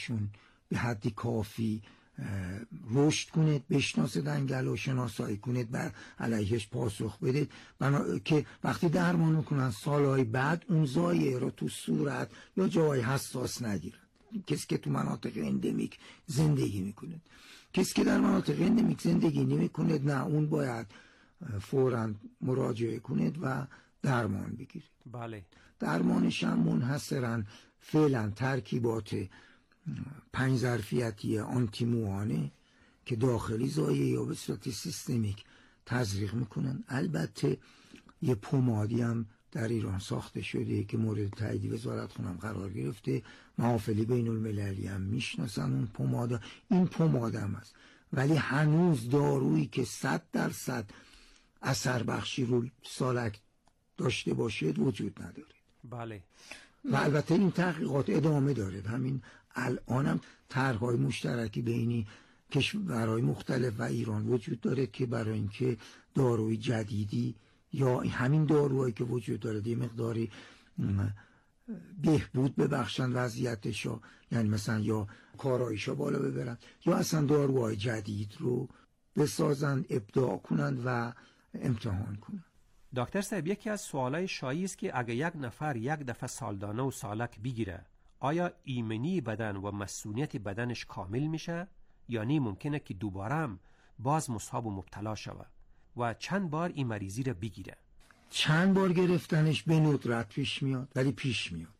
شون به حدی کافی رشد کنید، بشناسید انگل و شناسایی کنید، بر علیهش پاسخ بدید، که وقتی درمان میکنن سالهای بعد اون زایه رو تو صورت یا جای حساس نگیرن. کسی که تو مناطق اندمیک زندگی میکنه، کسی که در مناطق اندمیک زندگی نمیکنه، نه، اون باید فوراً مراجعه کنید و درمان بگیرید. بله. درمانش هم منحصراً فعلا ترکیبات 5 ظرفیتی آنتی موانه که داخلی زایه یا به صورت سیستمیک تزریق میکنن. البته یه پومادی هم در ایران ساخته شده که مورد تایید وزارت خونم قرار گرفته، محافلی بین المللی هم میشناسن اون پومادا. این پوماد هم هست، ولی هنوز دارویی که 100% اثر بخشی رو سالک داشته باشد وجود نداره. بله. و البته این تحقیقات ادامه داره. همین الانم طرح‌های مشترکی بینی کشورهای مختلف و ایران وجود داره که برای اینکه داروی جدیدی یا همین داروهایی که وجود داره یه مقداری بهبود ببخشن وضعیتشو، یعنی مثلا یا کاراییشو بالا ببرن یا اصلا داروهای جدید رو بسازن، ابداع کنن و امتحان کنن. دکتر صاحب، یکی از سوالای شایعی است که اگه یک نفر یک دفعه سالدانه و سالک بگیره، آیا ایمنی بدن و مسئولیت بدنش کامل میشه یا نه ممکنه که دوباره هم باز مصاب و مبتلا شوه و چند بار این مریضی رو بگیره؟ چند بار گرفتنش به ندرت پیش میاد، ولی پیش میاد.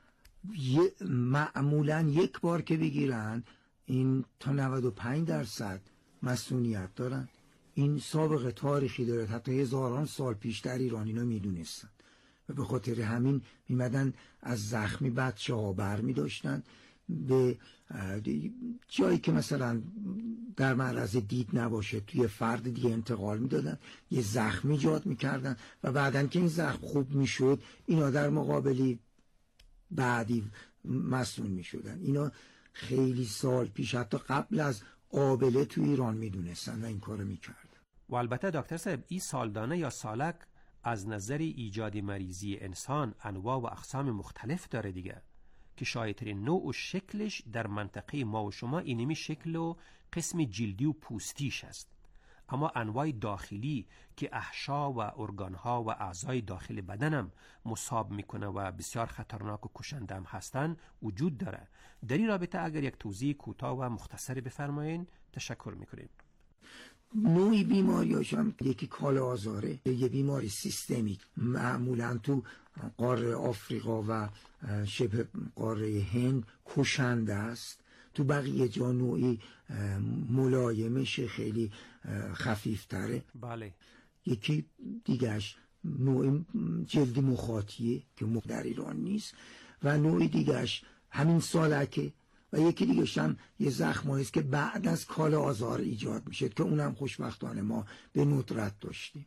معمولا یک بار که بگیرن این تا 95% مسئولیت دارن. این سابقه تاریخی داره، حتی هزاران سال پیش در ایران اینو میدونستن و به خاطر همین میمدن از زخمی بچه ها بر میداشتن به جایی که مثلا در معرض دید نباشه توی فرد دیگه انتقال میدادن، یه زخم ایجاد میکردن و بعدن که این زخم خوب میشد اینا در مقابلی بعدی مسئول میشدن. اینا خیلی سال پیش حتی قبل از آبله تو ایران میدونستن و این کارو میکردن. و البته دکتر صاحب، این سالدانه یا سالک از نظر ایجاد مریضی انسان انواع و اقسام مختلف داره دیگه، که شایدترین نوع و شکلش در منطقه ما و شما اینمی شکل و قسم جلدی و پوستیش است، اما انواع داخلی که احشا و ارگانها و اعضای داخل بدنم مصاب میکنه و بسیار خطرناک و کشنده هم هستن وجود داره. در این رابطه اگر یک توضیح کوتاه و مختصری بفرمایین تشکر میکنیم. نوعی بیماریاش هم یکی کاله آزاره، یه بیماری سیستمیک معمولا تو قاره آفریقا و شبه قاره هند کشنده است. تو بقیه جا نوعی ملایمش خیلی خفیفتره. بله. یکی دیگهش نوع جلدی مخاطیه که در ایران نیست و نوع دیگهش همین سالکه و یکی دیگهش هم یه زخمایی است که بعد از کاله آزار ایجاد میشه که اونم خوشبختانه ما به ندرت داشتیم.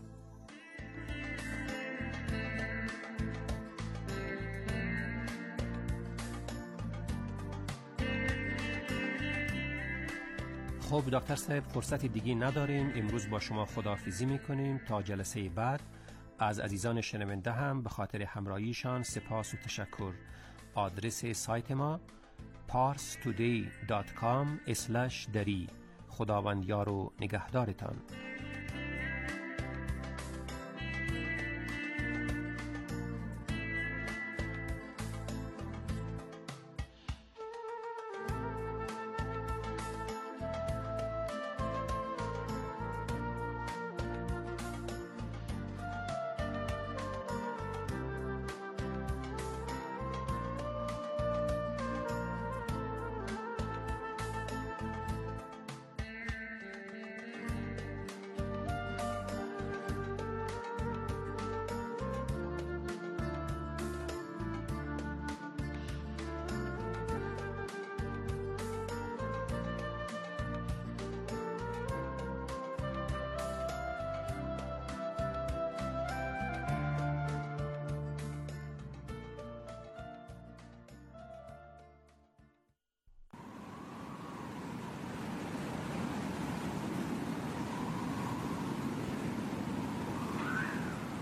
خب دکتر صاحب، فرصت دیگه نداریم، امروز با شما خداحافظی میکنیم تا جلسه بعد. از عزیزان شنونده هم به خاطر همراهیشان سپاس و تشکر. آدرس سایت ما parstoday.com/dari. خداوند یار و نگهدارتان.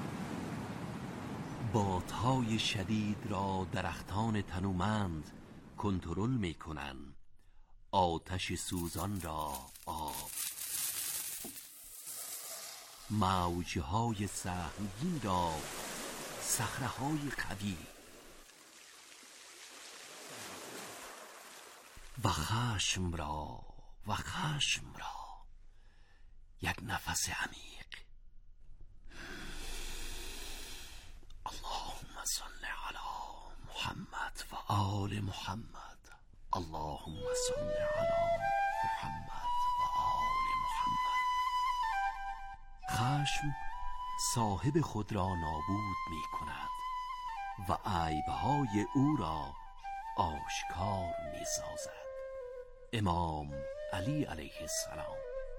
بادهای شدید را درختان تنومند کنترل میکنن آتش سوزان را آب، موجهای سهمگین را صخره‌های قوی و خشم را یک نفس عمیق. اللهم صل علی محمد و آل محمد. اللهم صل علی محمد و آل محمد. خشم صاحب خود را نابود می کند و عیبهای او را آشکار می سازد. امام علی علیه السلام.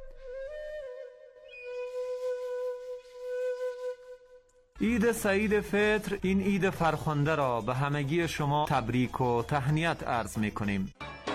عید سعید فطر، این عید فرخنده را به همگی شما تبریک و تهنیت عرض می کنیم.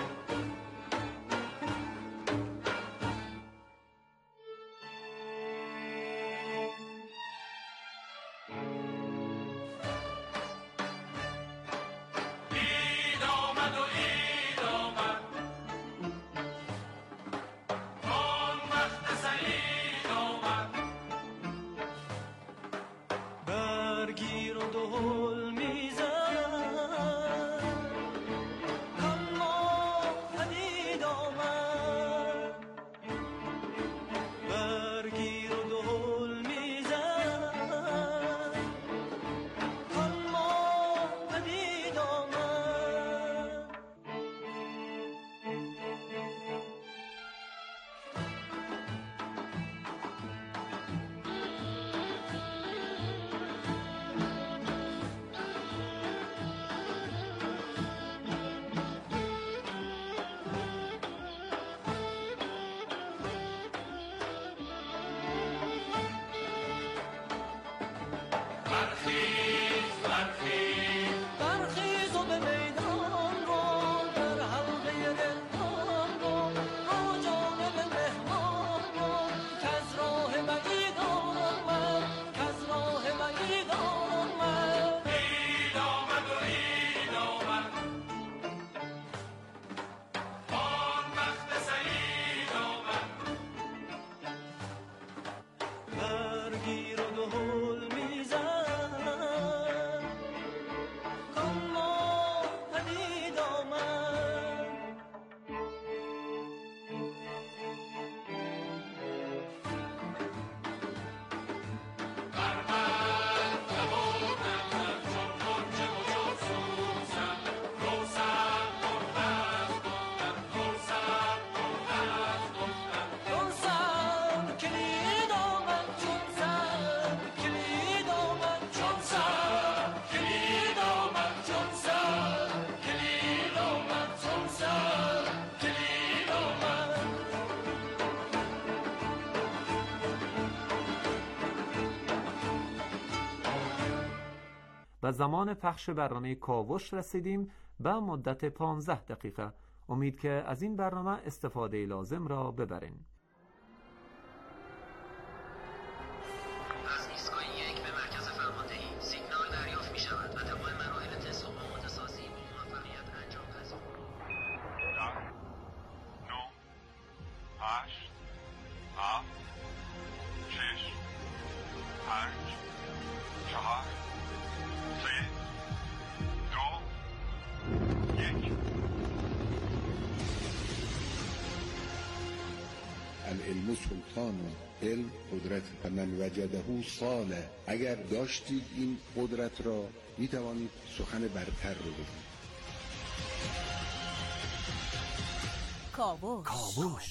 و زمان پخش برنامه کاوش رسیدیم به مدت 15 دقیقه. امید که از این برنامه استفاده لازم را ببرین. از ایستگاه 1 به مرکز فرماندهی سیگنال دریافت می شود و تمام مراحل تست و آماده سازی با موفقیت انجام پذیر. 9 8 7 6 5 4 3 2 1. العلم سلطان، علم قدرت، فمن وجده صالح. اگر داشتید این قدرت را می توانید سخن برتر رو بگید. کاوش.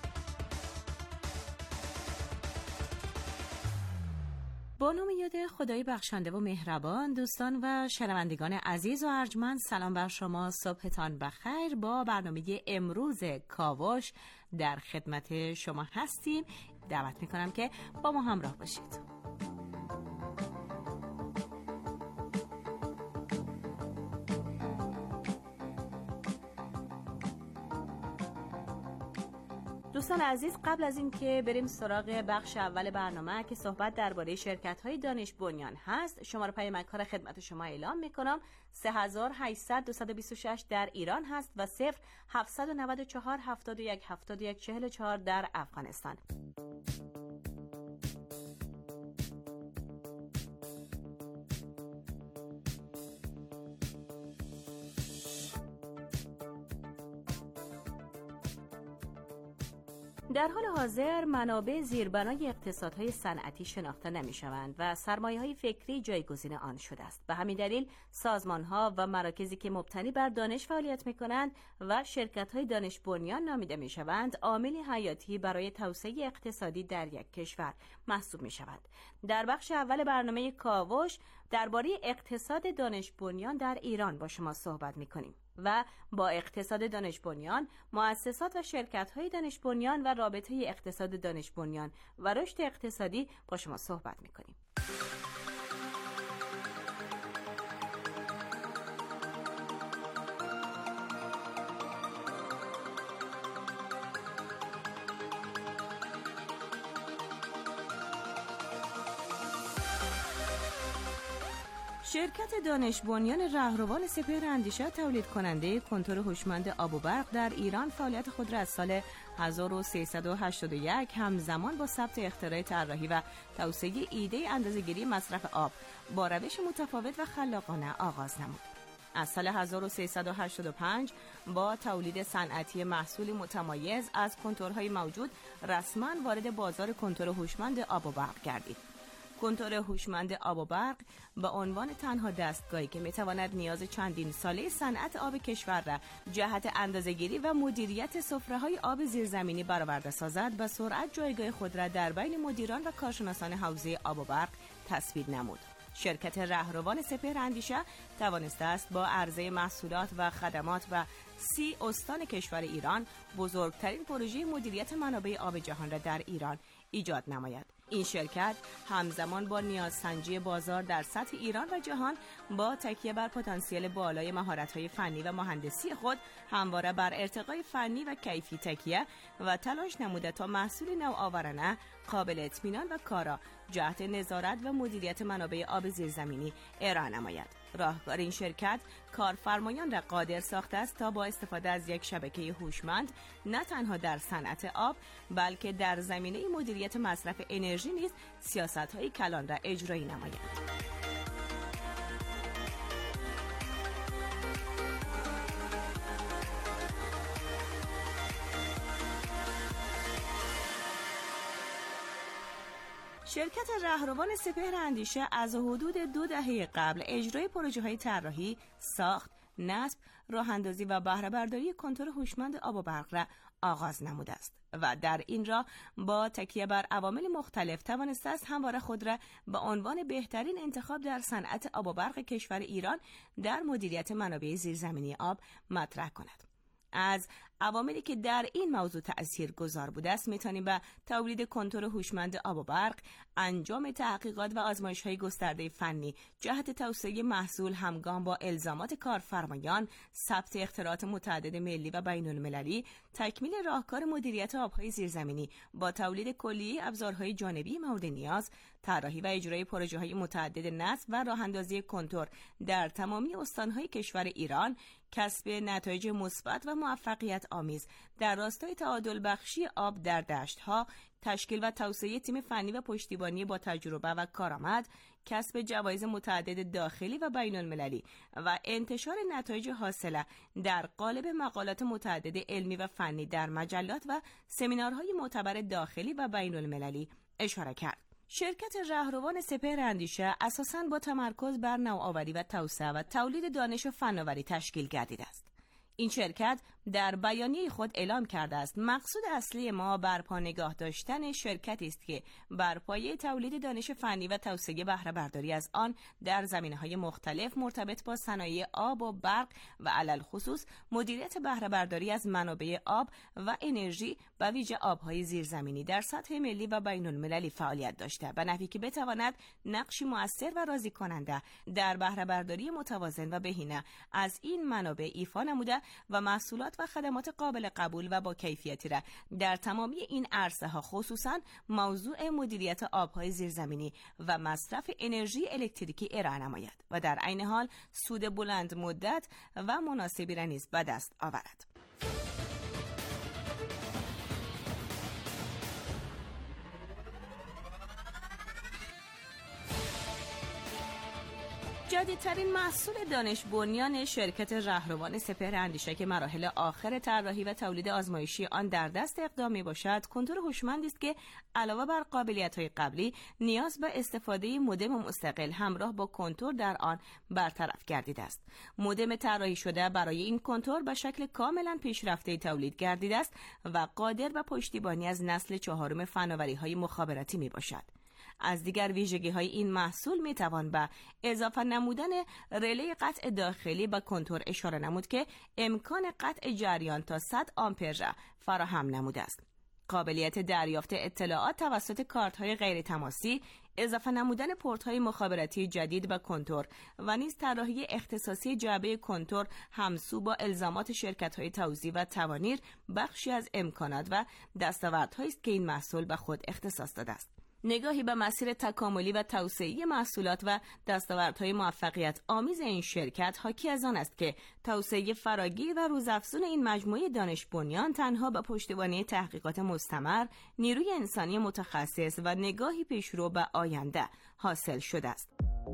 با نام یاد خدای بخشنده و مهربان، دوستان و شنوندگان عزیز و ارجمند، سلام بر شما، صبحتان بخیر. با برنامه امروز کاوش در خدمت شما هستیم. دعوت میکنم که با ما همراه باشید. دوستان عزیز، قبل از این که بریم سراغ بخش اول برنامه که صحبت درباره شرکت‌های دانش بنیان هست، شماره پیامک‌ها را خدمت شما اعلام می‌کنم. 3800 226 در ایران هست و 0794 71 71 44 در افغانستان. در حال حاضر منابع زیربنای اقتصادهای صنعتی شناخته نمی‌شوند و سرمایه‌های فکری جایگزین آن شده است. به همین دلیل سازمان‌ها و مراکزی که مبتنی بر دانش فعالیت می‌کنند و شرکت‌های دانش بنیان نامیده می‌شوند، عاملی حیاتی برای توسعه اقتصادی در یک کشور محسوب می‌شوند. در بخش اول برنامه کاوش درباره اقتصاد دانش بنیان در ایران با شما صحبت می‌کنیم و با اقتصاد دانش بنیان، مؤسسات و شرکت‌های دانش بنیان و رابطه اقتصاد دانش بنیان و رشد اقتصادی با شما صحبت می‌کنیم. شرکت دانش بنیان رهروان سپهر اندیشه تولید کننده کنتور هوشمند آب و برق در ایران فعالیت خود را از سال 1381 همزمان با ثبت اختراع طراحی و توسعه ایده اندازه‌گیری مصرف آب با روش متفاوت و خلاقانه آغاز نمود. از سال 1385 با تولید صنعتی محصولی متمایز از کنتورهای موجود رسما وارد بازار کنتور هوشمند آب و برق گردید. کنتور هوشمند آب و برق به عنوان تنها دستگاهی که میتواند نیاز چندین ساله صنعت آب کشور را جهت اندازه‌گیری و مدیریت سفره‌های آب زیرزمینی برآورده سازد، به سرعت جایگاه خود را در بین مدیران و کارشناسان حوزه آب و برق تثبیت نمود. شرکت رهروان سپهر اندیشه توانسته است با عرضه محصولات و خدمات و 30 استان کشور ایران بزرگترین پروژه مدیریت منابع آب جهان را در ایران ایجاد نماید. این شرکت همزمان با نیازسنجی بازار در سطح ایران و جهان با تکیه بر پتانسیل بالای مهارت‌های فنی و مهندسی خود همواره بر ارتقای فنی و کیفی تکیه و تلاش نموده تا محصول نوآورانه، قابل اطمینان و کارا جهت نظارت و مدیریت منابع آب زیرزمینی ارائه نماید. راهکار این شرکت کارفرمایان را قادر ساخته است تا با استفاده از یک شبکه هوشمند نه تنها در صنعت آب بلکه در زمینه مدیریت مصرف انرژی نیز سیاست‌های کلان را اجرایی نماید. شرکت رهروان سپهر اندیشه از حدود 2 دهه قبل اجرای پروژه‌های طراحی، ساخت، نصب، راه‌اندازی و بهره برداری کنتور هوشمند آب و برق را آغاز نموده است و در این راه با تکیه بر عوامل مختلف توانسته است همواره خود را به عنوان بهترین انتخاب در صنعت آب و برق کشور ایران در مدیریت منابع زیرزمینی آب مطرح کند. از عواملی که در این موضوع تأثیرگذار بوده است میتونیم به تولید کنتور هوشمند آب و برق، انجام تحقیقات و آزمایش‌های گسترده فنی جهت توسعه محصول همگام با الزامات کارفرمایان، ثبت اختراعات متعدد ملی و بین‌المللی، تکمیل راهکار مدیریت آب‌های زیرزمینی با تولید کلیه ابزارهای جانبی مورد نیاز، طراحی و اجرای پروژه‌های متعدد نصب و راه‌اندازی کنتور در تمامی استان‌های کشور ایران، کسب نتایج مثبت و موفقیت آمیز در راستای تعادل بخشی آب در دشت‌ها، تشکیل و توسعه تیم فنی و پشتیبانی با تجربه و کارآمد، کسب جوایز متعدد داخلی و بین‌المللی و انتشار نتایج حاصله در قالب مقالات متعدد علمی و فنی در مجلات و سمینارهای معتبر داخلی و بین‌المللی اشاره کرد. شرکت رهروان سپهر اندیشه اساساً با تمرکز بر نوآوری و توسعه و تولید دانش و فناوری تشکیل گردیده است. این شرکت در بیانیه خود اعلام کرده است مقصود اصلی ما برپا نگاه داشتن شرکتی است که بر پایه تولید دانش فنی و توسعه بهره برداری از آن در زمینه‌های مختلف مرتبط با صنایع آب و برق و علل خصوص مدیریت بهره برداری از منابع آب و انرژی به ویژه آب‌های زیرزمینی در سطح ملی و بین‌المللی فعالیت داشته به نحوی که بتواند نقشی مؤثر و راضی کننده در بهره برداری متوازن و بهینه از این منابع ایفا نموده و محصولات محصولات و خدمات قابل قبول و با کیفیتی را در تمامی این عرصه‌ها، خصوصاً موضوع مدیریت آب‌های زیرزمینی و مصرف انرژی الکتریکی ارائه نماید و در عین حال سود بلند مدت و مناسبی را نیز به دست آورد. جدیدترین محصول دانش بنیان شرکت رهروان سپهر اندیشه که مراحل آخر طراحی و تولید آزمایشی آن در دست اقدام میباشد، کنتور هوشمندی است که علاوه بر قابلیت‌های قبلی نیاز به استفاده مودم مستقل همراه با کنتور در آن برطرف گردیده است. مودم طراحی شده برای این کنتور به شکل کاملا پیشرفته تولید گردیده است و قادر به پشتیبانی از نسل 4 فناوری‌های مخابراتی میباشد. از دیگر ویژگی‌های این محصول میتوان به اضافه نمودن رله قطع داخلی به کنتور اشاره نمود که امکان قطع جریان تا 100 آمپر را فراهم نموده است. قابلیت دریافت اطلاعات توسط کارت‌های غیر تماسی، اضافه نمودن پورت‌های مخابراتی جدید به کنتور و نیز طراحی اختصاصی جعبه کنتور همسو با الزامات شرکت‌های توزیع و توانیر بخشی از امکانات و دستاوردهایی است که این محصول به خود اختصاص داده است. نگاهی به مسیر تکاملی و توسعه‌ای محصولات و دستاوردهای موفقیت آمیز این شرکت حاکی از آن است که توسعه فراگیر و روزافزون این مجموعه دانش بنیان تنها با پشتیبانی تحقیقات مستمر، نیروی انسانی متخصص و نگاهی پیشرو به آینده حاصل شده است.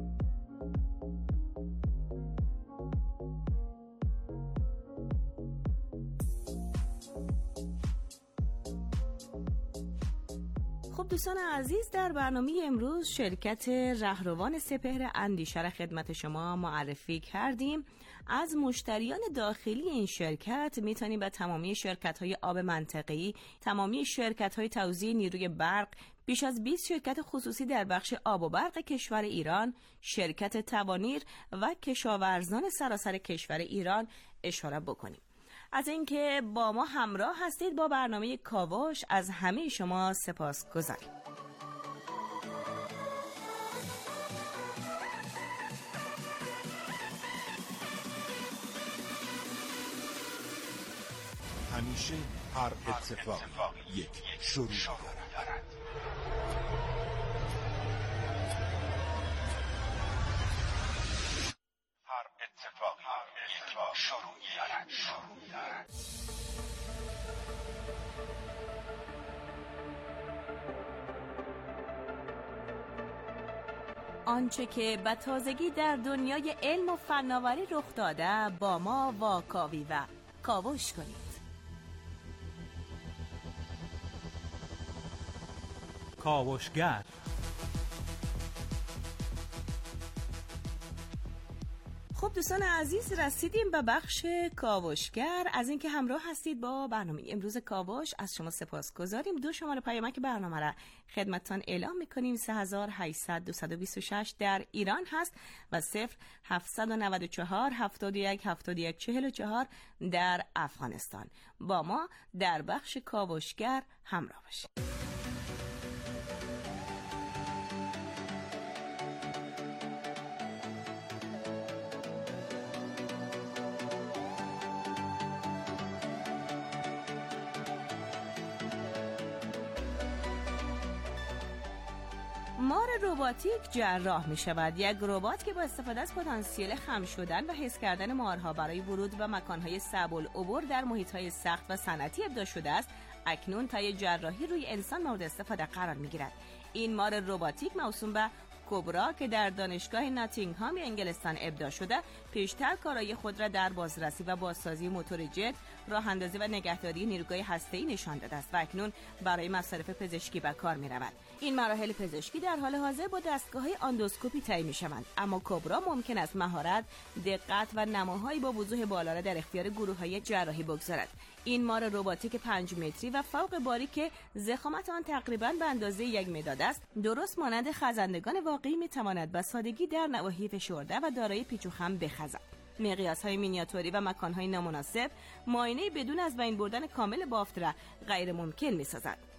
خب دوستان عزیز، در برنامه امروز شرکت رهروان سپهر اندیشه را خدمت شما معرفی کردیم. از مشتریان داخلی این شرکت میتونیم به تمامی شرکت‌های آب منطقه‌ای، تمامی شرکت‌های توزیع نیروی برق، بیش از 20 شرکت خصوصی در بخش آب و برق کشور ایران، شرکت توانیر و کشاورزان سراسر کشور ایران اشاره بکنیم. از اینکه با ما همراه هستید با برنامه کاوش از همه شما سپاسگزاریم. همیشه هر اتفاق یک شروع دارد. هر اتفاقی یک شروعی دارد. آنچه که به تازگی در دنیای علم و فناوری رخ داده با ما واکاوی و کاوش کنید. کاوشگر. خب دوستان عزیز، رسیدیم به بخش کاوشگر. از اینکه همراه هستید با برنامه امروز کاوش از شما سپاسگزاریم. 2 شماره پیامک برنامه را خدمتتان اعلام میکنیم. 3800-226 در ایران هست و 0794-71-71-44 در افغانستان. با ما در بخش کاوشگر همراه باشید. مار رباتیک جراح می شود. یک ربات که با استفاده از پتانسیل خم شدن و حس کردن مارها برای ورود به مکانهای صعب العبور در محیطهای سخت و صنعتی ابداع شده است، اکنون طی جراحی روی انسان مورد استفاده قرار می گیرد. این مار رباتیک موسوم به کبرا که در دانشگاه ناتینگهام انگلستان ابداع شده، پیشتر کارایی خود را در بازرسی و بازسازی موتور جت، راه اندازی و نگهداری نیروگاه هسته‌ای نشان داده است و اکنون برای مصارف پزشکی به کار می‌رود. این مراحل پزشکی در حال حاضر با دستگاه‌های آندوسکوپی طی می‌شوند، اما کبرا ممکن است مهارت، دقت و نماهایی با وضوح بالا را در اختیار گروه‌های جراحی بگذارد. این مار رباتیک 5 متری و فوق باری که ضخامت آن تقریباً به اندازه 1 مداد است، درست مانند خزندگان واقعی می‌تواند به سادگی در نواحی فشرده و دارای پیچ و خم بخزد. مقیاس‌های مینیاتوری و مکان‌های نامناسب معاینه بدون از بین بردن کامل بافت را غیر ممکن می‌سازد.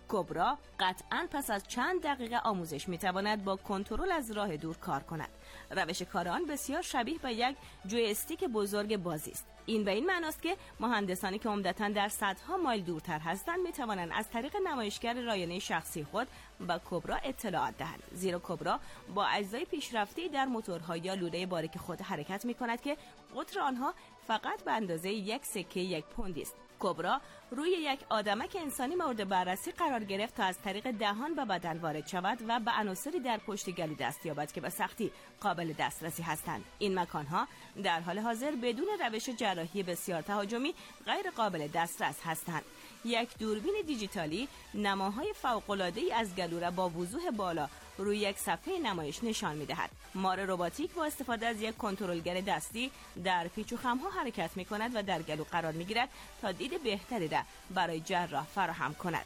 کبرا قطعاً پس از چند دقیقه آموزش میتواند با کنترل از راه دور کار کند. روش کار آن بسیار شبیه به یک جویستیک بزرگ بازی است. این به این معناست که مهندسانی که عمدتاً در صدها مایل دورتر هستند میتوانند از طریق نمایشگر رایانه شخصی خود به کبرا اطلاعات دهند، زیرا کبرا با اجزای پیشرفته در موتورها یا لوله باریک خود حرکت میکند که قطر آنها فقط به اندازه یک سکه یک پوندی است. کبرا روی یک آدمک انسانی مورد بررسی قرار گرفت تا از طریق دهان به بدن وارد شود و به عناصری در پشت گلو دست یابد که به سختی قابل دسترسی هستند. این مکانها در حال حاضر بدون روش جراحی بسیار تهاجمی غیر قابل دسترس هستند. یک دوربین دیجیتالی نماهای فوق‌العاده‌ای از گلو را با وضوح بالا روی یک صفحه نمایش نشان می‌دهد. مار رباتیک با استفاده از یک کنترلگر دستی در پیچ و خم‌ها حرکت می‌کند و در گلو قرار می‌گیرد تا دید بهتری را برای جراح فراهم کند.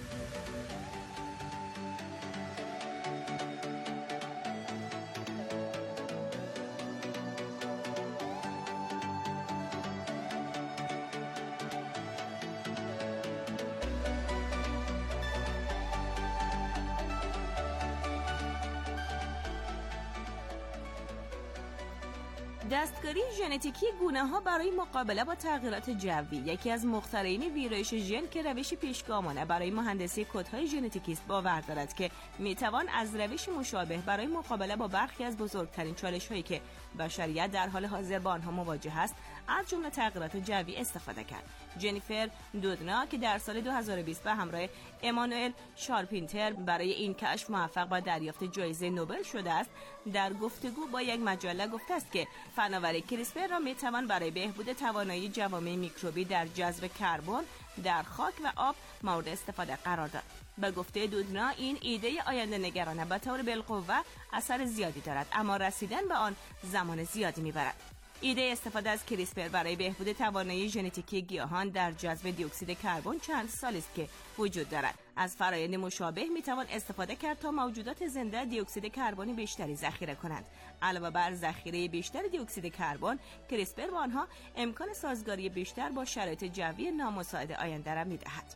دستکاری ژنتیکی گونه‌ها برای مقابله با تغییرات جوی یکی از مخترعین ویرایش ژن که روش پیشگامانه برای مهندسی کدهای ژنتیکی است باور دارد که میتوان از روش مشابه برای مقابله با برخی از بزرگترین چالش‌هایی که بشریت در حال حاضر با آنها مواجه است از جمله تغییرات جوی استفاده کرد. جنیفر دودنا که در سال 2020 به همراه امانوئل شارپینتر برای این کشف موفق به دریافت جایزه نوبل شده است، در گفتگو با یک مجله گفته است که فناوری کریسپر را میتوان برای بهبود توانایی جوامع میکروبی در جذب کربن در خاک و آب مورد استفاده قرار داد. به گفته دودنا این ایده آینده نگرانه به طور بالقوه اثر زیادی دارد، اما رسیدن به آن زمان زیادی میبرد. ایده استفاده از کریسپر برای بهبود توانایی ژنتیکی گیاهان در جذب دی اکسید کربن چند سالی است که وجود دارد. از فرآیند مشابه میتوان استفاده کرد تا موجودات زنده دی اکسید کربن بیشتری ذخیره کنند. علاوه بر ذخیره بیشتر دی اکسید کربن، کریسپر به آنها امکان سازگاری بیشتر با شرایط جوی نامساعد آینده را میدهد.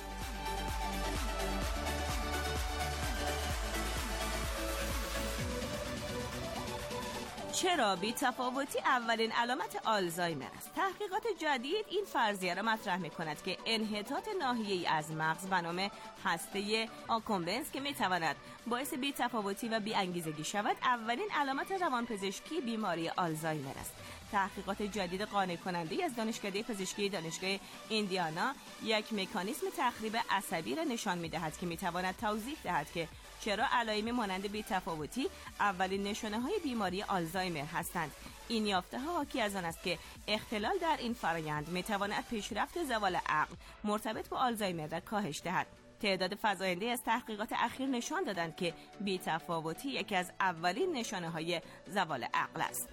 چرا بی‌تفاوتی اولین علامت آلزایمر است؟ تحقیقات جدید این فرضیه را مطرح می‌کند که انحطاط ناحیه‌ای از مغز به نام هسته آکومبنس که می‌تواند باعث بی‌تفاوتی و بی‌انگیزگی شود، اولین علامت روانپزشکی بیماری آلزایمر است. تحقیقات جدید قانع کننده از دانشکده پزشکی دانشگاه ایندیانا یک مکانیسم تخریب عصبی را نشان می‌دهد که می‌تواند توضیح دهد که چرا علائم مانند بی‌تفاوتی اولین نشانه‌های بیماری آلزایمر هستند. این یافته‌ها حاکی از آن است که اختلال در این فرآیند می‌تواند پیشرفت زوال عقل مرتبط با آلزایمر را کاهش دهد. تعداد فزاینده از تحقیقات اخیر نشان دادند که بی‌تفاوتی یکی از اولین نشانه‌های زوال عقل است.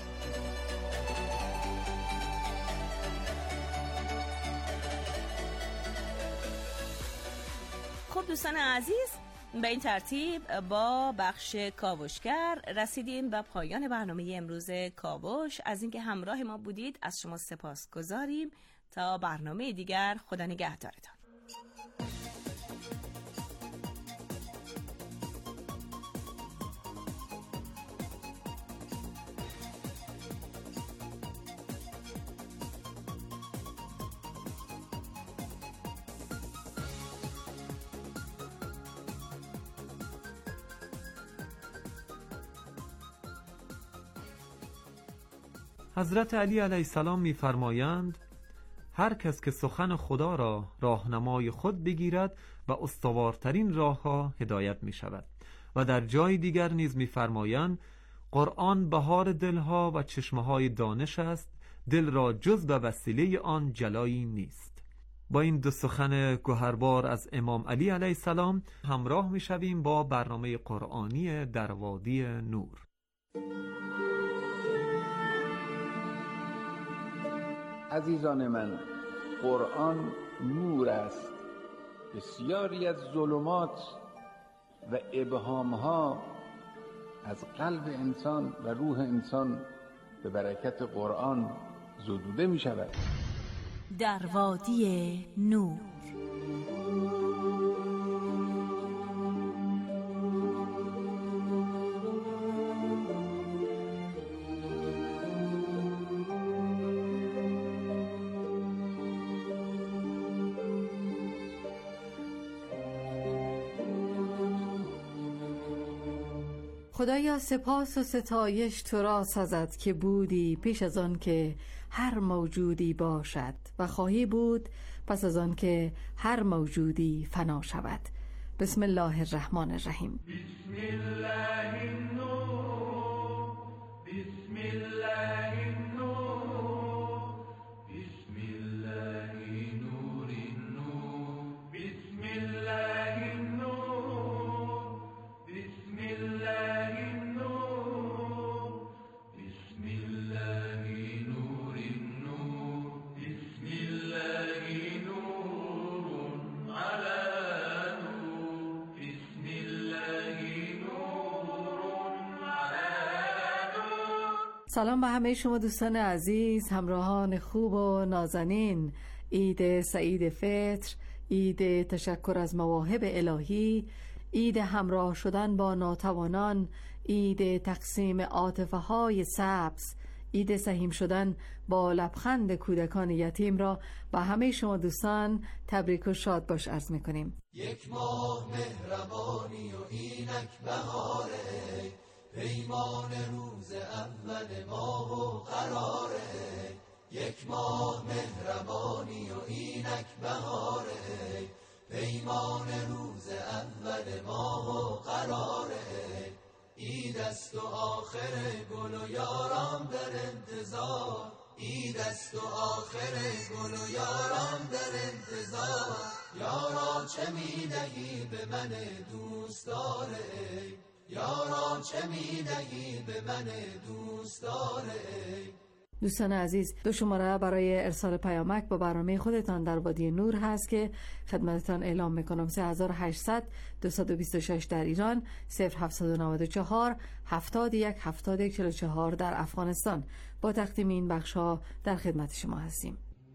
خب دوستان عزیز، به این ترتیب با بخش کاوشگر رسیدیم به پایان برنامه امروز کاوش. از اینکه همراه ما بودید از شما سپاسگزاریم. تا برنامه دیگر، خدا نگهدارتان. حضرت علی علیه السلام می‌فرمایند هر کس که سخن خدا را راهنمای خود بگیرد و استوارترین راه‌ها هدایت می‌شود. و در جای دیگر نیز می‌فرمایند قرآن بهار دلها و چشمه‌های دانش است، دل را جز به وسیله آن جلایی نیست. با این دو سخن گوهربار از امام علی علیه السلام همراه می‌شویم با برنامه قرآنی در وادی نور. عزیزان من، قرآن نور است. بسیاری از ظلمات و ابهامها از قلب انسان و روح انسان به برکت قرآن زدوده می شود. در وادی نور. خدایا سپاس و ستایش تو را سزد که بودی پیش از آن که هر موجودی باشد و خواهی بود پس از آن که هر موجودی فنا شود. بسم الله الرحمن الرحیم. بسم الله النور، بسم الله النور، بسم الله نور النور، بسم الله النور، بسم الله النور، بسم الله نور النور، بسم الله نور على سلام به همه شما دوستان عزیز، همراهان خوب و نازنین. عید سعید فطر، عید تشکر از مواهب الهی، عید همراه شدن با ناتوانان، عید تقسیم عاطفه‌های سبز، عید سهیم شدن با لبخند کودکان یتیم را به همه شما دوستان تبریک و شاد باش عرض می‌کنیم. یک ماه مهربانی و اینک بهاره، پیمان روز اول ماه و قراره. یک ماه مهربانی و اینک بهاره، پیمان روز اول ماه و قراره. عید است و آخر گل و یاران در انتظار، عید است و آخر گل و یاران در انتظار. یارا چه میدهی به من دوستاره، یارا چه میدهی به من دوستاره. دوستان عزیز، 2 شماره برای ارسال پیامک با برنامه خودتان در وادی نور هست که خدمتتان اعلام میکنم. 3800 226 در ایران، 0794 71 71 44 در افغانستان. با تقدیم این بخش ها در خدمت شما هستیم.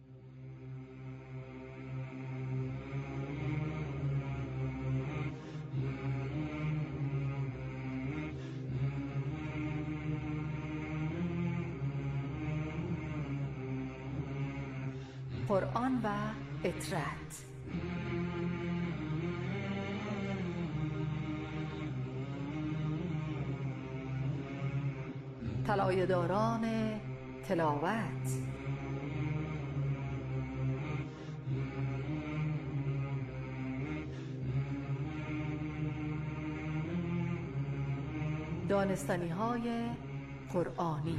قرآن و اطرت. طلایه‌داران تلاوت. دانستنی‌های قرآنی.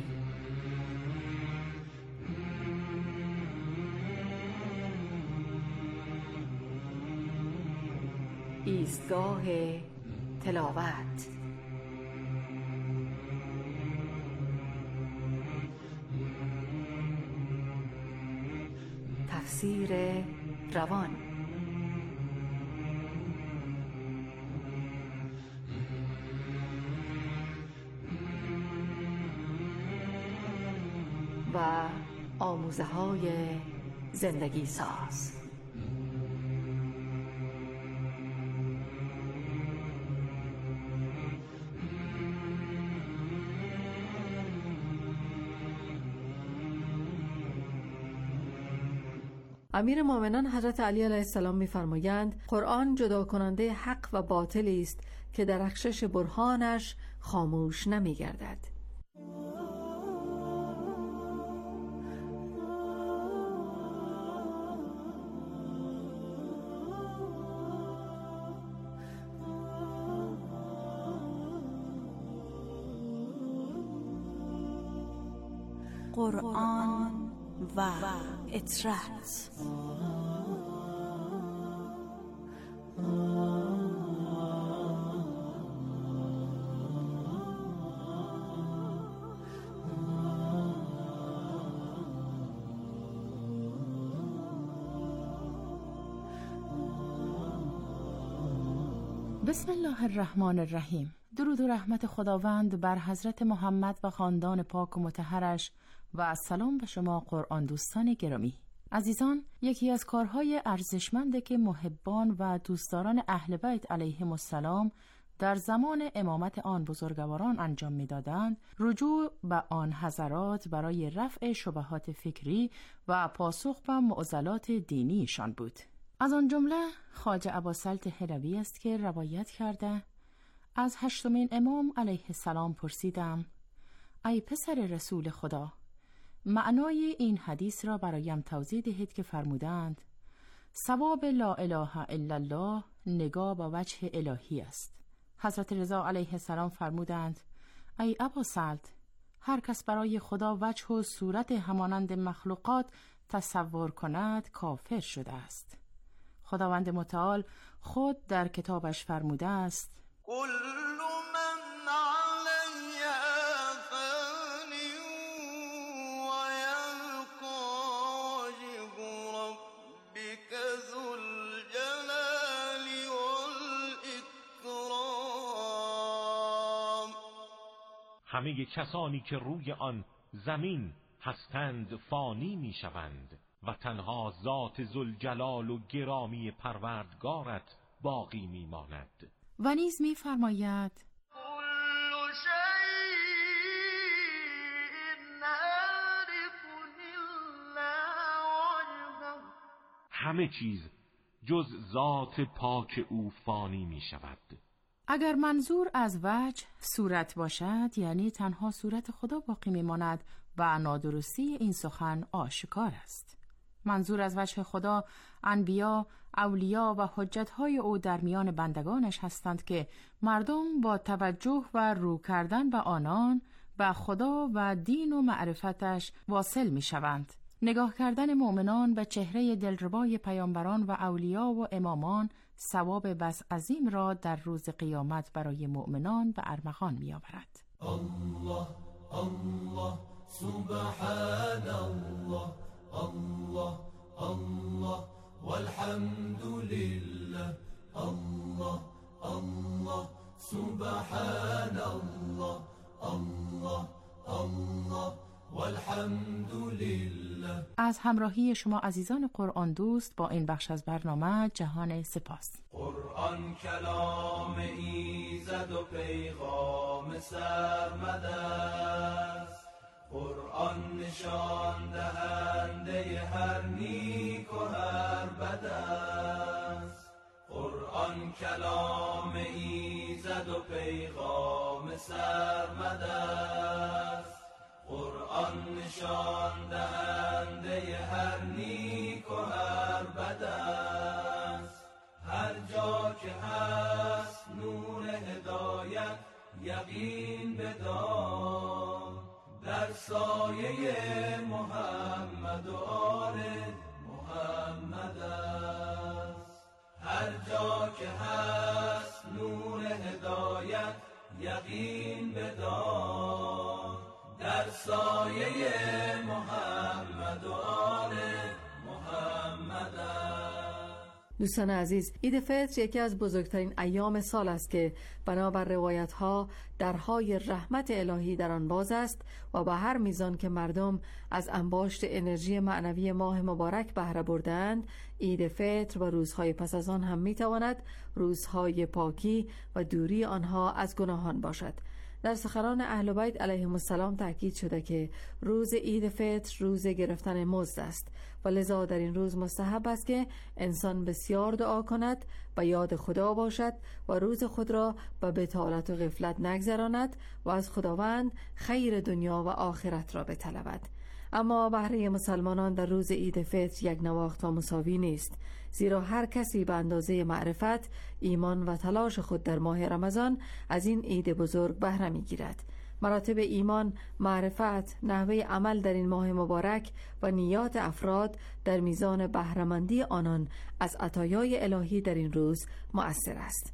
ایستگاه تلاوت. تفسیر روان. و آموزه‌های زندگی ساز. امیر مومنان حضرت علی علیه السلام می‌فرمایند قرآن جدا کننده حق و باطلی است که درخشش برهانش خاموش نمی‌گردد. قرآن و اطرت. بسم الله الرحمن الرحیم. درود و رحمت خداوند بر حضرت محمد و خاندان پاک و مطهرش و سلام به شما قرآن دوستان گرامی. عزیزان، یکی از کارهای ارزشمنده که محبان و دوستداران اهل بیت علیهم السلام در زمان امامت آن بزرگواران انجام می‌دادند، رجوع به آن حضرات برای رفع شبهات فکری و پاسخ به معضلات دینیشان بود. از آن جمله خواجه اباسلط هلوی است که روایت کرده از 8مین امام علیه السلام پرسیدم: ای پسر رسول خدا، معنای این حدیث را برایم توضیح دهید که فرمودند ثواب لا اله الا الله نگاه به وجه الهی است. حضرت رضا علیه السلام فرمودند: ای ابا سعد، هر کس برای خدا وجه و صورت همانند مخلوقات تصور کند کافر شده است. خداوند متعال خود در کتابش فرموده است: همه کسانی که روی آن زمین هستند فانی می شوند و تنها ذات ذوالجلال و گرامی پروردگارت باقی می ماند. و نیز می فرماید: همه چیز جز ذات پاک او فانی می شود. اگر منظور از وجه صورت باشد، یعنی تنها صورت خدا باقی میماند و نادرستی این سخن آشکار است. منظور از وجه خدا انبیا، اولیا و حجتهای او در میان بندگانش هستند که مردم با توجه و رو کردن به آنان به خدا و دین و معرفتش واصل می شوند. نگاه کردن مؤمنان به چهره دلربای پیامبران و اولیا و امامان ثواب بس عظیم را در روز قیامت برای مؤمنان به ارمغان می آورد. الله الله سبحان الله الله الله والحمد لله الله الله سبحان الله الله الله والحمد لله. از همراهی شما عزیزان قرآن دوست با این بخش از برنامه جهان سپاس. قرآن کلام ایزد و پیغام سرمد است، قرآن نشان دهنده هر نیک و هر بد است. قرآن کلام ایزد و پیغام سرمد است، قرآن نشان دهنده هر نیک و هر بد است. هر جا که هست نور هدایت یقین بدان، در سایه محمد و آل محمد است. هر جا که هست نور هدایت یقین بدان، در سایه محمد و آل محمد است. دوستان عزیز، عید فطر یکی از بزرگترین ایام سال است که بنابر روایت ها درهای رحمت الهی در آن باز است و به هر میزان که مردم از انباشت انرژی معنوی ماه مبارک بهره بردند، عید فطر و روزهای پس از آن هم میتواند روزهای پاکی و دوری آنها از گناهان باشد. در سخنان اهل بیت علیهم السلام تأکید شده که روز عید فطر روز گرفتن مزد است و لذا در این روز مستحب است که انسان بسیار دعا کند و یاد خدا باشد و روز خود را به بطالت و غفلت نگذراند و از خداوند خیر دنیا و آخرت را بطلبد. اما بهره مسلمانان در روز عید فطر یک نواخت و مساوی نیست، زیرا هر کسی به اندازه معرفت، ایمان و تلاش خود در ماه رمضان از این عید بزرگ بهره می‌گیرد. مراتب ایمان، معرفت، نحوه عمل در این ماه مبارک و نیات افراد در میزان بهره‌مندی آنان از عطایای الهی در این روز مؤثر است.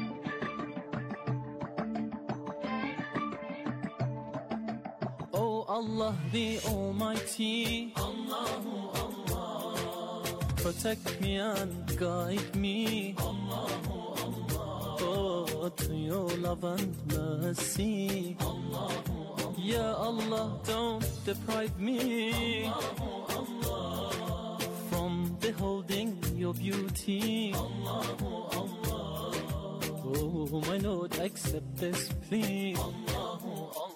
Allah the Almighty, Allahu Allah, protect me and guide me, Allahu Allah, oh, to your love and mercy, Allahu Allah, Ya Allah, don't deprive me, Allahu Allah, from beholding your beauty, Allahu Allah, oh my Lord, accept this plea, Allahu Allah.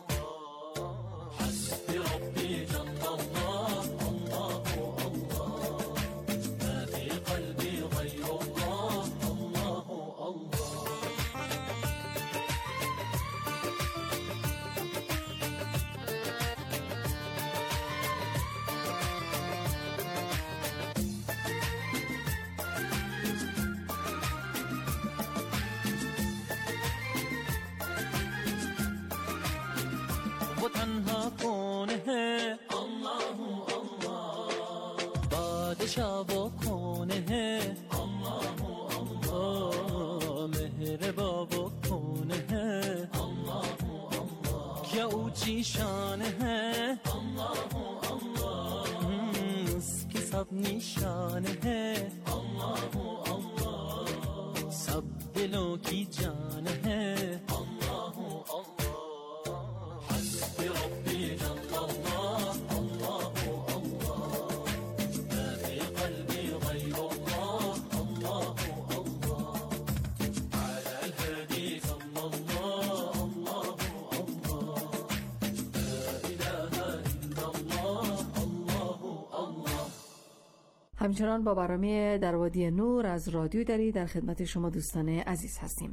ऊंची शान है अल्लाह अल्लाह, उसकी सब निशान है अल्लाह अल्लाह, सब दिलों की जान है अल्लाह अल्लाह। हस्बी रब्बी जल्लल्लाह अल्लाह अल्लाह, मा फी क़ल्बी ग़यरुल्लाह अल्लाह अल्लाह, अला अल-हादी सल्लल्लाह अल्लाह अल्लाह, ला इलाहा इल्लल्लाह अल्लाह अल्लाह। همچنان با برنامه در وادی نور از رادیو دری در خدمت شما دوستان عزیز هستیم.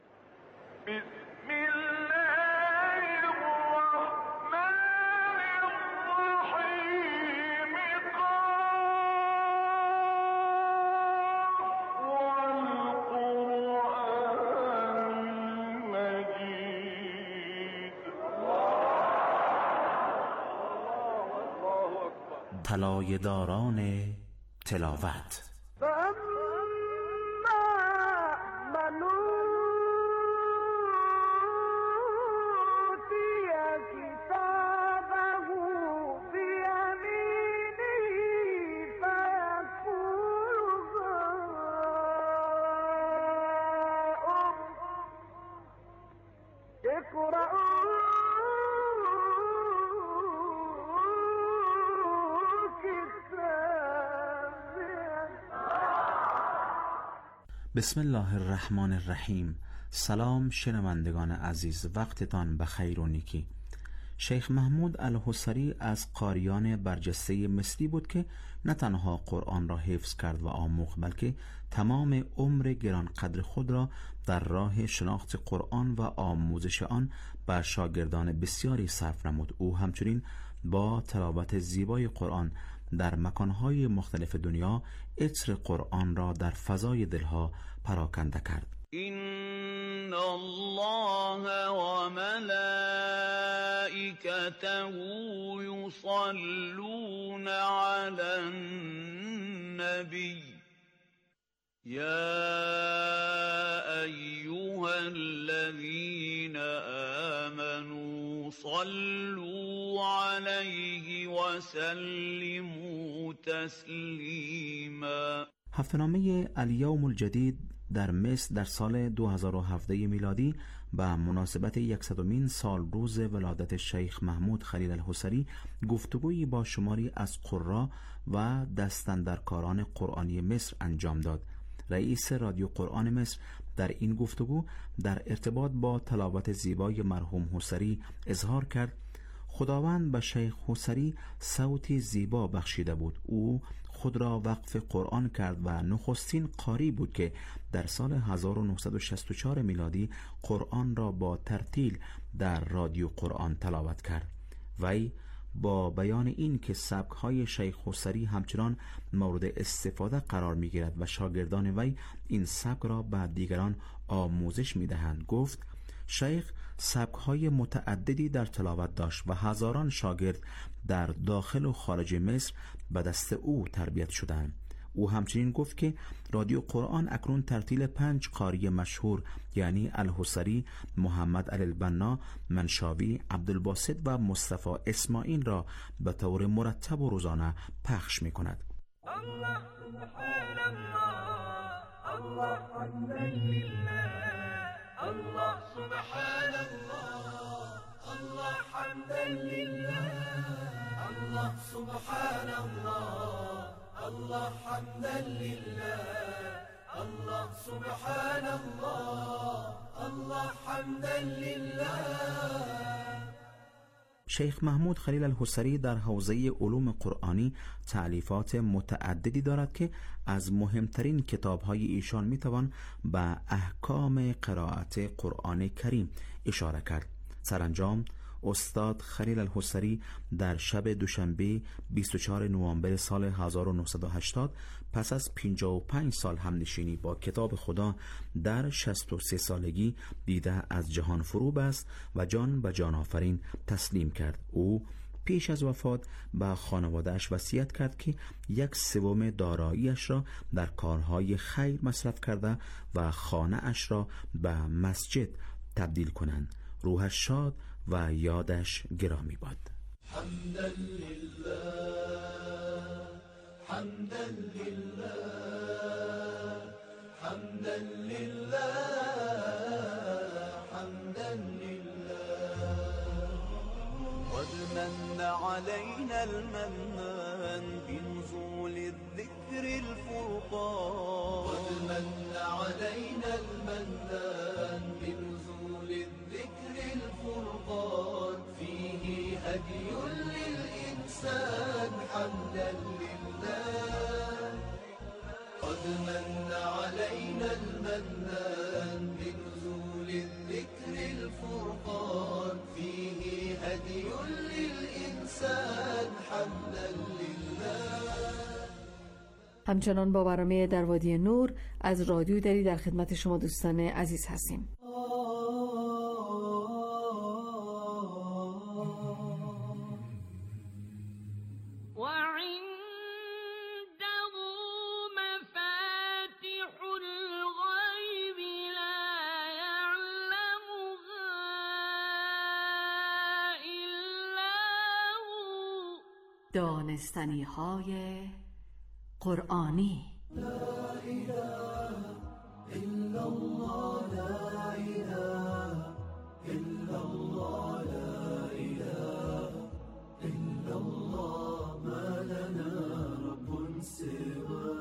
طلایه داران تلاوت. بسم الله الرحمن الرحیم. سلام شنوندگان عزیز، وقتتان بخیر و نیکی. شیخ محمود الحصری از قاریان برجسته مصری بود که نه تنها قرآن را حفظ کرد و آموخت، بلکه تمام عمر گرانقدر خود را در راه شناخت قرآن و آموزش آن بر شاگردان بسیاری صرف نمود. او همچنین با تلاوت زیبای قرآن در مکانهای مختلف دنیا عطر قرآن را در فضای دلها پراکنده کرد. إن الله وملائكته يصلون على النبي يا أيها الذين آمنوا صلوا عليه وسلموا تسليما. هفته‌نامه الیوم الجدید در مصر در سال 2017 میلادی به مناسبت 100مین سال روز ولادت شیخ محمود خلیل الحصری گفتگویی با شماری از قرا و دستاندرکاران قرآنی مصر انجام داد. رئیس رادیو قرآن مصر در این گفتگو در ارتباط با تلاوت زیبای مرحوم حصری اظهار کرد خداوند به شیخ حصری صوتی زیبا بخشیده بود. او خود را وقف قرآن کرد و نخستین قاری بود که در سال 1964 میلادی قرآن را با ترتیل در رادیو قرآن تلاوت کرد. وی با بیان این که سبک‌های شیخ حصری همچنان مورد استفاده قرار می‌گیرد و شاگردان وی این سبک را به دیگران آموزش می‌دهند گفت شیخ سبک‌های متعددی در تلاوت داشت و هزاران شاگرد در داخل و خارج مصر به دست او تربیت شدند. او همچنین گفت که رادیو قرآن اکنون ترتیل 5 قاری مشهور یعنی الحصری، محمد علی البنا، منشاوی، عبدالباسط و مصطفی اسماعیل را به طور مرتب و روزانه پخش می کند. الله سبحان الله، الله حمدا لله، الله سبحان الله، الله حمدا لله، الله سبحان الله، الله حمدا لله، الله سبحان الله، الله حمدا لله. شیخ محمود خلیل الحصری در حوزه علوم قرآنی تألیفات متعددی دارد که از مهمترین کتاب‌های ایشان میتوان به احکام قرائت قرآن کریم اشاره کرد. سرانجام استاد خلیل الحصری در شب دوشنبه 24 نوامبر سال 1980 پس از 55 سال همنشینی با کتاب خدا در 63 سالگی دیده از جهان فرو بست و جان به جان آفرین تسلیم کرد. او پیش از وفات به خانواده‌اش وصیت کرد که 1/3 دارایی‌اش را در کارهای خیر مصرف کرده و خانه اش را به مسجد تبدیل کنند. روحش شاد و یادش گرامی باد. حمدا لله حمدا لله حمدا لله حمدا لله قد من علينا المنان بنزول الذكر الفرقان قد من علينا المنان بنزول الذكر الفرقان فيه هدي للإنسان حمدا لله قد من علينا المنان بنزول الذكر الفرقان فيه هدي للإنسان حمدا لله. همچنان با برنامه در وادی نور از رادیو دری در خدمت شما دوستان عزیز هستیم. دانستنی های قرآنی. لا اله الا الله لا اله الا الله لا اله الا الله ما لنا رب سواه.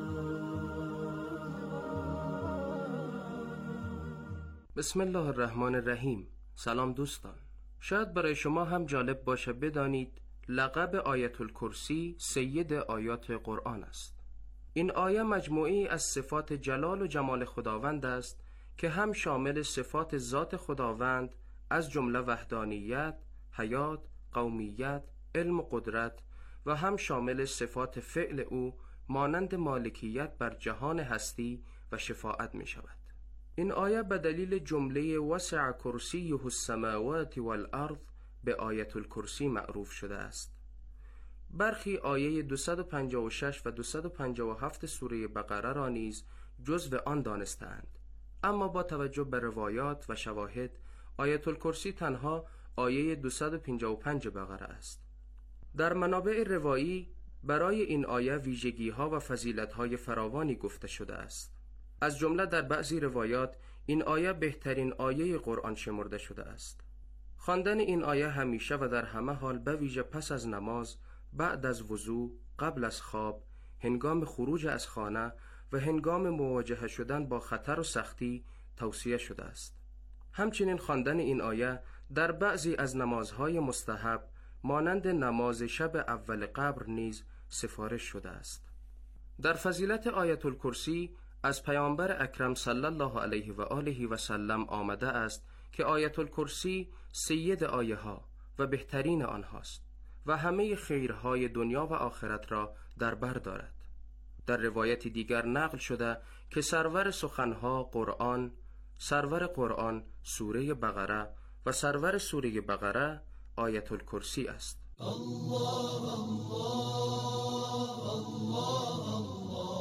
بسم الله الرحمن الرحیم. سلام دوستان، شاید برای شما هم جالب باشه بدانید لقب آیت الکرسی سید آیات قرآن است. این آیه مجموعی از صفات جلال و جمال خداوند است که هم شامل صفات ذات خداوند از جمله وحدانیت، حیات، قومیت، علم و قدرت و هم شامل صفات فعل او مانند مالکیت بر جهان هستی و شفاعت می شود. این آیه به دلیل جمله وسع کرسیه السماوات والارض به آیت الکرسی معروف شده است. برخی آیه 256 و 257 سوره بقره را نیز جزو آن دانستند، اما با توجه به روایات و شواهد آیت الکرسی تنها آیه 255 بقره است. در منابع روایی برای این آیه ویژگی‌ها و فضیلت‌های فراوانی گفته شده است. از جمله در بعضی روایات این آیه بهترین آیه قرآن شمرده شده است. خواندن این آیه همیشه و در همه حال به ویژه پس از نماز، بعد از وضو، قبل از خواب، هنگام خروج از خانه و هنگام مواجهه شدن با خطر و سختی توصیه شده است. همچنین خواندن این آیه در بعضی از نمازهای مستحب مانند نماز شب اول قبر نیز سفارش شده است. در فضیلت آیت الکرسی از پیامبر اکرم صلی الله علیه و آله و سلم آمده است که آیت الکرسی سید آیه ها و بهترین آنهاست و همه خیرهای دنیا و آخرت را در بر دارد. در روایت دیگر نقل شده که سرور سخنها قرآن، سرور قرآن سوره بقره و سرور سوره بقره آیت الکرسی است. الله الله الله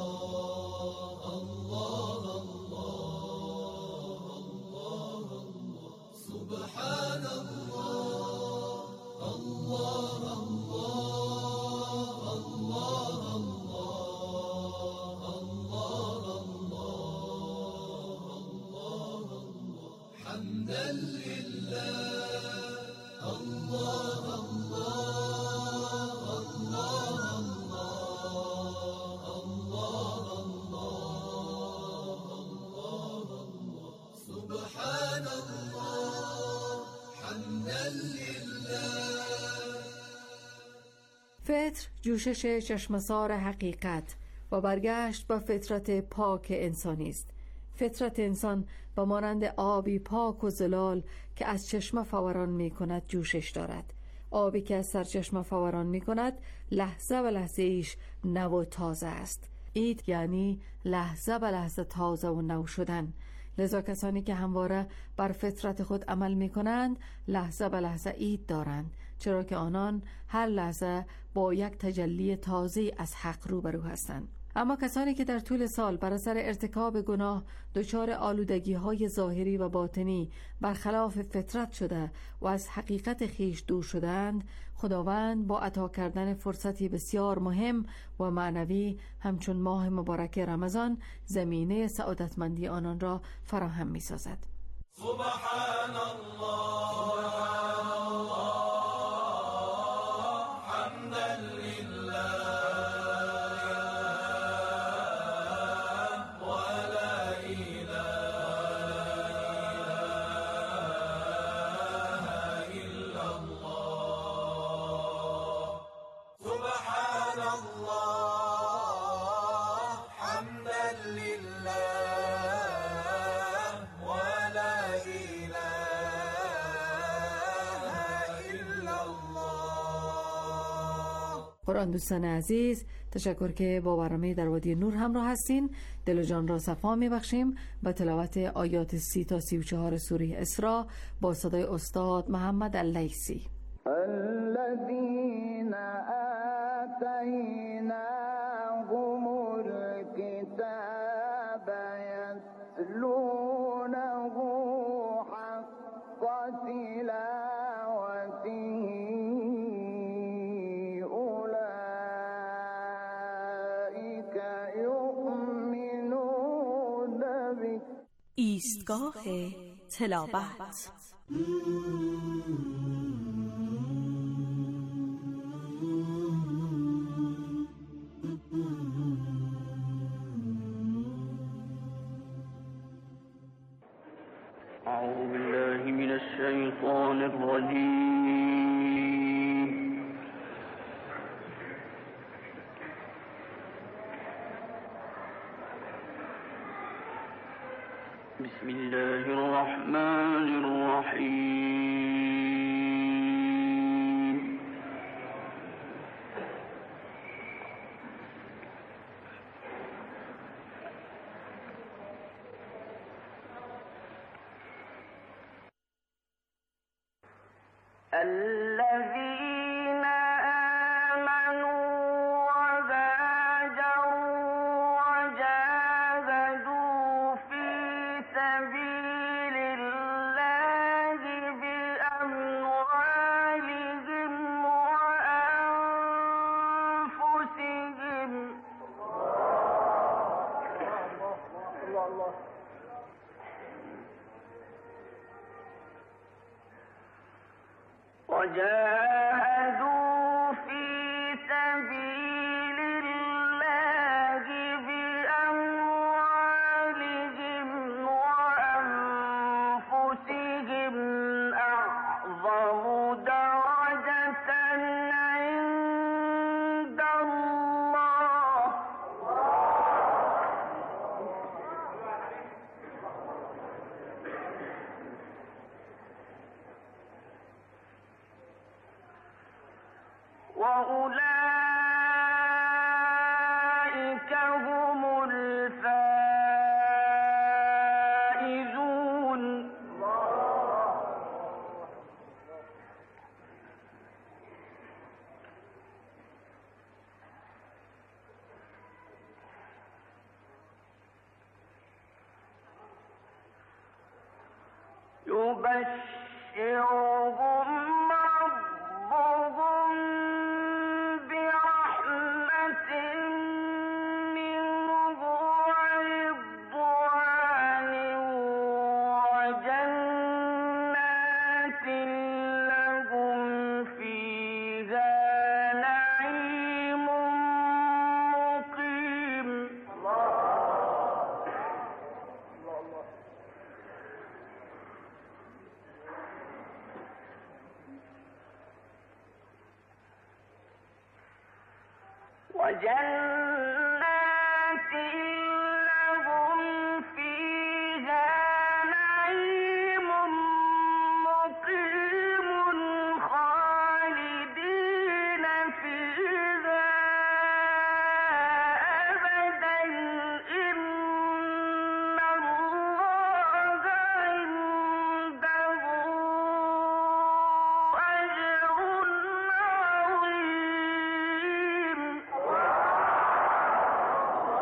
سبحان الله الله الله الله الله الله حمدا لله الله الله الله الله سبحان الله حمدا لله. فطر جوشش چشمسار حقیقت و برگشت با فطرت پاک انسانی است. فطرت انسان با مانند آبی پاک و زلال که از چشمه فوران می کند جوشش دارد. آبی که از سرچشمه فوران می کند لحظه و لحظه ایش نو و تازه است. عید یعنی لحظه به لحظه تازه و نو شدن. لذا کسانی که همواره بر فطرت خود عمل می کنند لحظه به لحظه عید دارند، چرا که آنان هر لحظه با یک تجلی تازه از حق روبرو هستند. اما کسانی که در طول سال بر اثر ارتکاب گناه دچار آلودگی‌های ظاهری و باطنی برخلاف فطرت شده و از حقیقت خیش دور شدند، خداوند با عطا کردن فرصتی بسیار مهم و معنوی همچون ماه مبارک رمضان زمینه سعادتمندی آنان را فراهم می‌سازد. سبحان الله حمدا لله قرآن دوستان عزیز، تشکر که با برنامه در وادی نور همراه هستین. دل و جان را صفا میبخشیم با تلاوت آیات 30 تا 34 سوره اسراء با صدای استاد محمد اللیثی. الذين آتيناهم الكتاب يتلونه حق تلاوته ایستگاه تلاوت. أعوذ بالله من الشيطان الرجيم. بسم الله الرحمن الرحيم. الذين آمنوا وهاجروا وجاهدوا في سبيل الله بأموالهم وأنفسهم وجاهدوا في سبيل الله بأموالهم وأنفسهم أعظم درجة عند الله وأولئك هم الفائزون. يبشرهم ربهم برحمة منه ورضوان وجنات لهم فيها نعيم مقيم. وجنات لهم فيها نعيم مقيم خالدين فيها أبدا إن الله عنده أجر عظيم.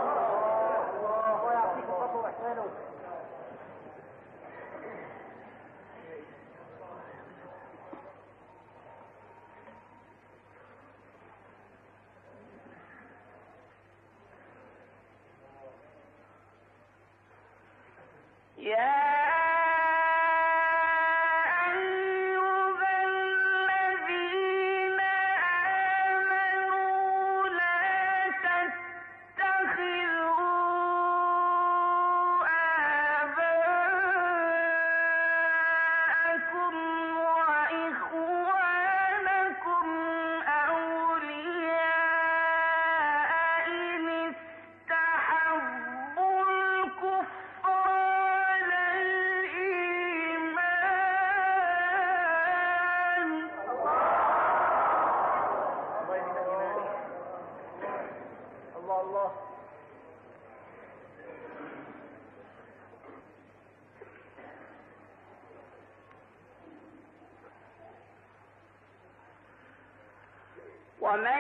ومن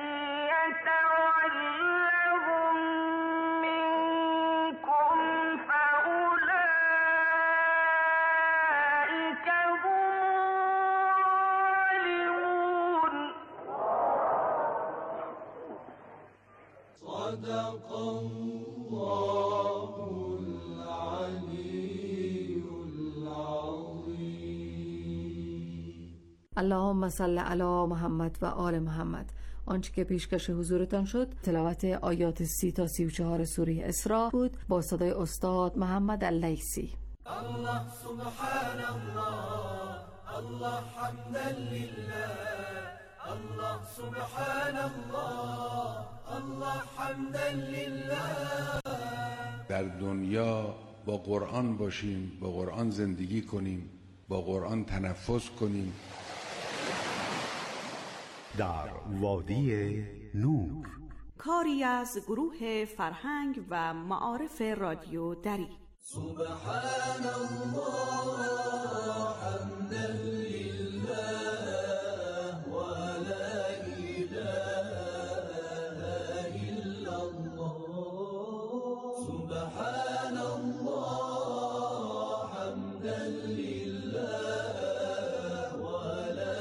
يتولهم منكم فأولئك هم الظالمون. صدق الله العلي العظيم. اللهم صل علی محمد و آل محمد. آنچه که پیشکش حضورتان شد تلاوت آیات 30 تا 34 سوره اسراء بود با صدای استاد محمد اللیثی. الله سبحان الله، الله حمدا لله، الله سبحان الله، الله حمدا لله. در دنیا با قرآن باشیم، با قرآن زندگی کنیم، با قرآن تنفس کنیم. در وادی نور، کاری از گروه فرهنگ و معارف رادیو دری. سبحان الله حمدا لله و لا اله الا الله. سبحان الله حمدا لله و لا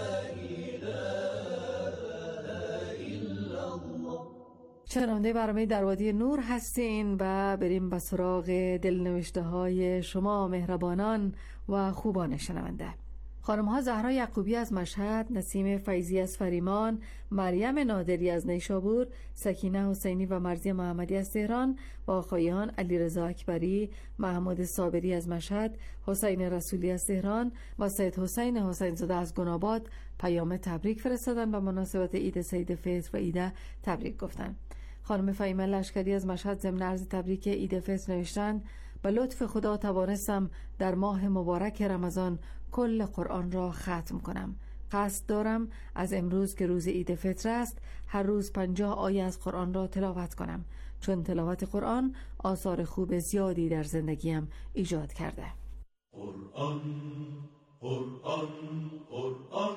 اله الا الله. شنونده برنامه در وادی نور هستین و بریم به سراغ دلنوشته های شما مهربانان و خوبان شنونده. خانم ها زهرا یعقوبی از مشهد، نسیم فیضی از فریمان، مریم نادری از نیشابور، سکینه حسینی و مرضیه محمدی از تهران و آقایان علیرضا اکبری، محمود صابری از مشهد، حسین رسولی از تهران و سید حسین زاده از گناباد پیام تبریک فرستادن به مناسبت عید سید فطر و عید تبریک گفتن. خانم فهیمه لشکری از مشهد ضمن عرض تبریک عید فطر نوشتند: به لطف خدا توانستم در ماه مبارک رمضان کل قرآن را ختم کنم. قصد دارم از امروز که روز عید فطر است هر روز 50 آیه از قرآن را تلاوت کنم، چون تلاوت قرآن آثار خوب زیادی در زندگیم ایجاد کرده. قرآن قرآن قرآن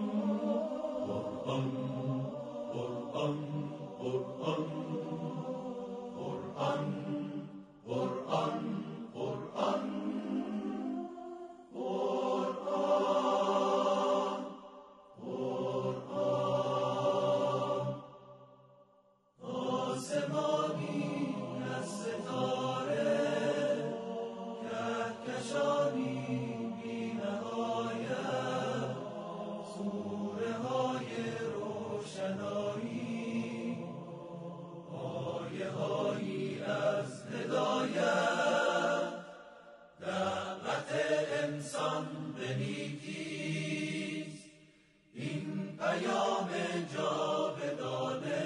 قرآن قرآن قرآن قرآن قرآن قرآن قرآن آسمانی از ستاره کهکشانی بی نهایت، سوره های روشنایی، آیه هایی از هدایت، دعوت انسان به نیکیست، این پیام جاودانه،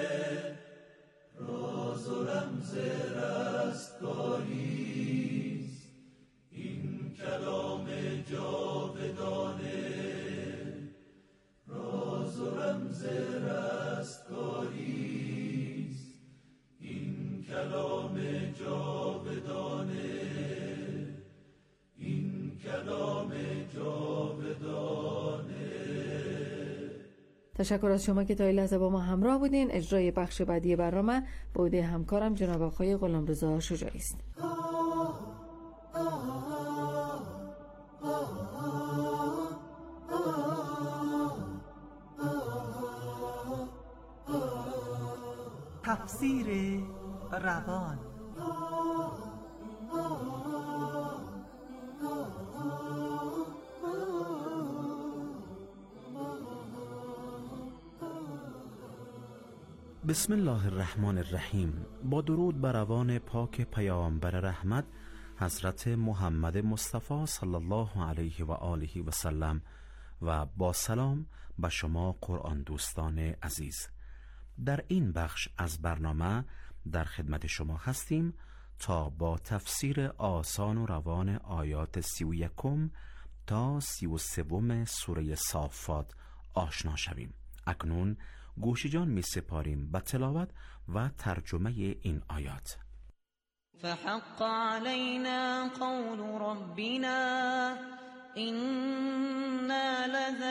راز و رمز رستگاریست، این کلام جاودانه، راز و رمز رستگاریست، این کلام جاودانه، این کلام جاودانه. تشکر از شما که تا این لحظه با ما همراه بودین. اجرای بخش بعدی برنامه با عهده همکارم جناب آقای غلامرضا شجاعی است. تفسیر روان. بسم الله الرحمن الرحیم. با درود بر روان پاک پیامبر رحمت حضرت محمد مصطفی صلی الله علیه و آله و سلم و با سلام به شما قرآن دوستان عزیز. در این بخش از برنامه در خدمت شما هستیم تا با تفسیر آسان و روان آیات 31 تا 33 سوره صافات آشنا شویم. اکنون گوش جان می سپاریم به تلاوت و ترجمه این آیات. فحق علينا قول ربنا إنا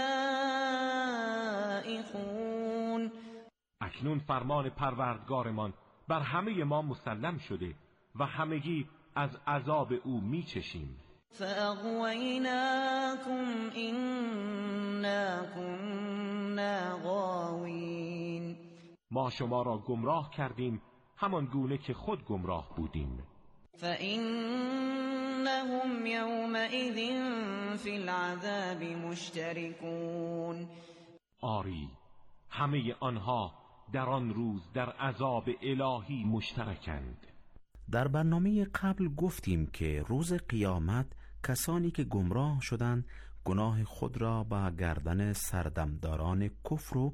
لذائقون. اکنون فرمان پروردگارمان بر همه ما مسلم شده و همگی از عذاب او میچشیم. فأغويناكم إنا كنا غاوين. ما شما را گمراه کردیم همان گونه که خود گمراه بودیم. فإنهم يومئذ في العذاب مشتركون. آری همه آنها در آن روز در عذاب الهی مشترکند. در برنامه قبل گفتیم که روز قیامت کسانی که گمراه شدند گناه خود را به گردن سردمداران کفر و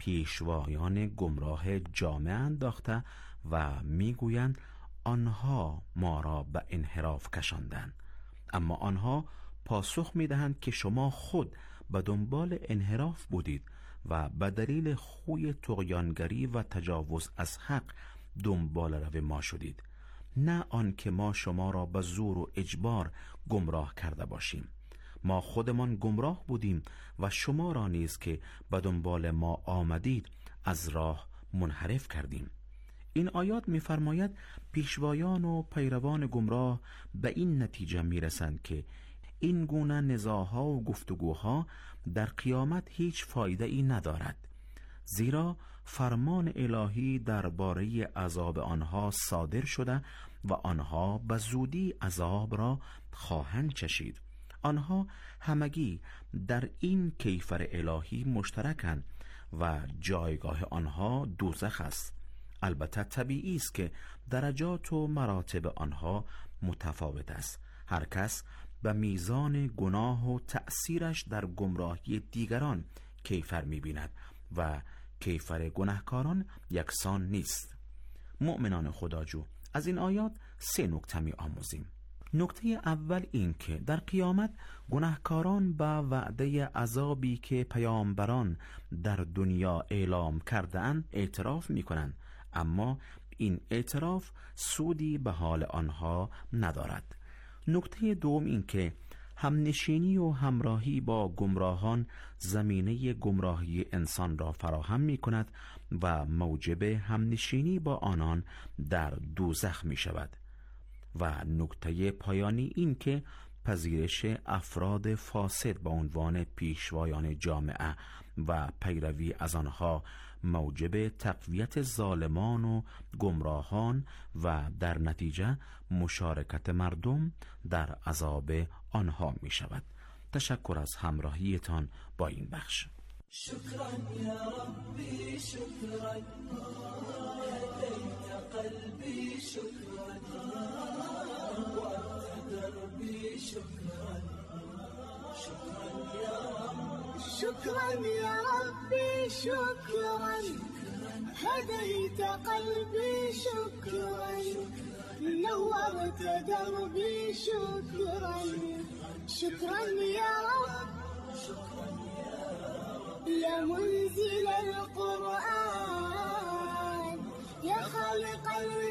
پیشوایان گمراه جامعه انداخته و میگویند آنها ما را به انحراف کشاندند، اما آنها پاسخ میدهند که شما خود به دنبال انحراف بودید و به دلیل خوی طغیانگری و تجاوز از حق دنبال رو ما شدید، نه آن که ما شما را به زور و اجبار گمراه کرده باشیم. ما خودمان گمراه بودیم و شما را نیز که به دنبال ما آمدید از راه منحرف کردیم. این آیات می‌فرماید پیشوایان و پیروان گمراه به این نتیجه می‌رسند که این گونه نزاع‌ها و گفتگوها در قیامت هیچ فایده ای ندارد، زیرا فرمان الهی درباره عذاب آنها صادر شده و آنها به زودی عذاب را خواهند چشید. آنها همگی در این کیفر الهی مشترکند و جایگاه آنها دوزخ است. البته طبیعی است که درجات و مراتب آنها متفاوت است. هر کس به میزان گناه و تأثیرش در گمراهی دیگران کیفر می‌بیند و کیفر گناهکاران یکسان نیست. مؤمنان خداجو، از این آیات 3 نکته می‌آموزیم. نکته اول این که در قیامت گناهکاران به وعده عذابی که پیامبران در دنیا اعلام کرده‌اند اعتراف می‌کنند، اما این اعتراف سودی به حال آنها ندارد. نکته دوم این که همنشینی و همراهی با گمراهان زمینه گمراهی انسان را فراهم می کند و موجب همنشینی با آنان در دوزخ می شود. و نکته پایانی این که پذیرش افراد فاسد به عنوان پیشوایان جامعه و پیروی از آنها موجب تقویت ظالمان و گمراهان و در نتیجه مشارکت مردم در عذاب آنها می شود. تشکر از همراهیتان با این بخش. شكرا يا ربي شكرا هديت قلبي شكرا وأنت دربي شكرا شكرا يا رب شكرا يا ربي شكرا هديت قلبي شكرا نورت دربي شكرا شكرا يا رب يا منزل القرآن يا خالق